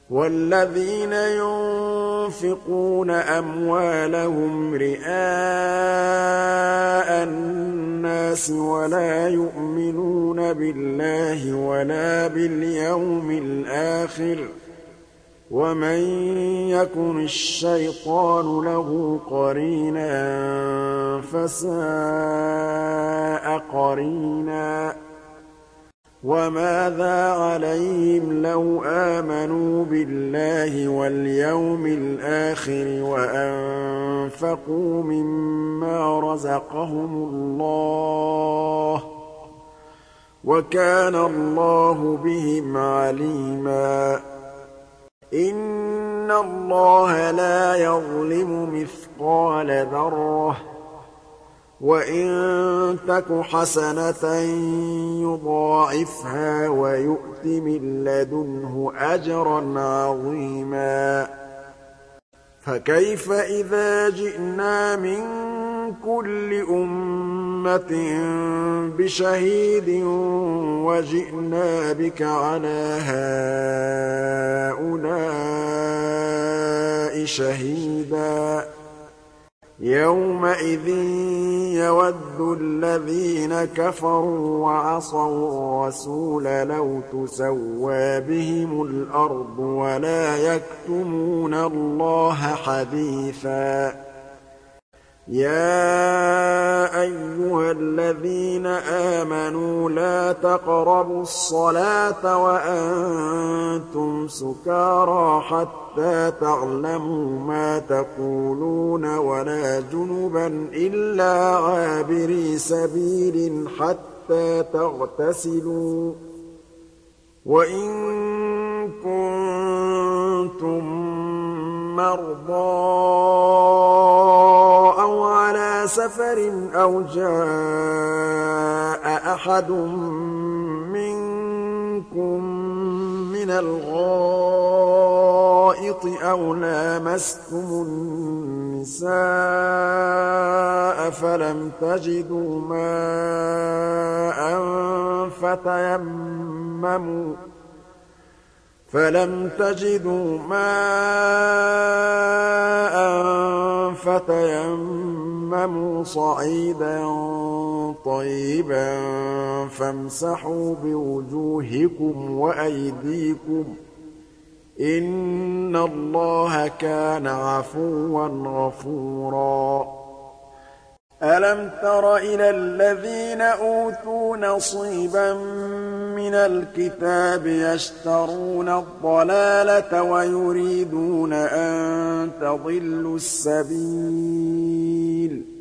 وَالَّذِينَ يُنفِقُونَ أَمْوَالَهُمْ رِئَاءَ النَّاسِ وَلَا يُؤْمِنُونَ بِاللَّهِ وَلَا بِالْيَوْمِ الْآخِرِ ۗ وَمَن يَكُنِ الشَّيْطَانُ لَهُ قَرِينًا فَسَاءَ قَرِينًا وَمَاذَا عَلَيْهِمْ لَوْ آمَنُوا بِاللَّهِ وَالْيَوْمِ الْآخِرِ وَأَنفَقُوا مِمَّا رَزَقَهُمُ اللَّهُ ۚ وَكَانَ اللَّهُ بِهِمْ عَلِيمًا إِنَّ اللَّهَ لَا يَظْلِمُ مِثْقَالَ ذَرَّةٍ ۖ وَإِن تَكُ حَسَنَةً يُضَاعِفْهَا وَيُؤْتِ مِن لَّدُنْهُ أَجْرًا عَظِيمًا فَكَيْفَ إِذَا جِئْنَا مِن كُلِّ أُمَّةٍ بِشَهِيدٍ وَجِئْنَا بِكَ عَلَىٰ هَٰؤُلَاءِ شَهِيدًا يَوْمَئِذٍ يَوَدُّ الَّذِينَ كَفَرُوا وَعَصَوُا الرَّسُولَ لَوْ تُسَوَّىٰ بِهِمُ الْأَرْضُ وَلَا يَكْتُمُونَ اللَّهَ حَدِيثًا يَا أَيُّهَا الَّذِينَ آمَنُوا لَا تَقْرَبُوا الصَّلَاةَ وَأَنتُمْ سُكَارَىٰ حَتَّىٰ تَعْلَمُوا مَا تَقُولُونَ وَلَا جُنُبًا إِلَّا عَابِرِي سَبِيلٍ حَتَّىٰ تَغْتَسِلُوا ۚ وَإِن كُنتُم مَّرْضَىٰ أَوْ عَلَىٰ سَفَرٍ أَوْ جَاءَ أَحَدٌ مِّنكُم مِّنَ الْغَائِطِ أَوْ لَامَسْتُمُ النِّسَاءَ فَلَمْ تَجِدُوا مَاءً فَتَيَمَّمُوا صَعِيدًا طَيِّبًا فَامْسَحُوا بِوُجُوهِكُمْ وَأَيْدِيكُمْ ۗ إِنَّ اللَّهَ كَانَ عَفُوًّا غَفُورًا أَلَمْ تَرَ إِلَى الَّذِينَ أُوتُوا نَصِيبًا مِّنَ الْكِتَابِ يَشْتَرُونَ الضَّلَالَةَ وَيُرِيدُونَ أَن تَضِلُّوا السَّبِيلَ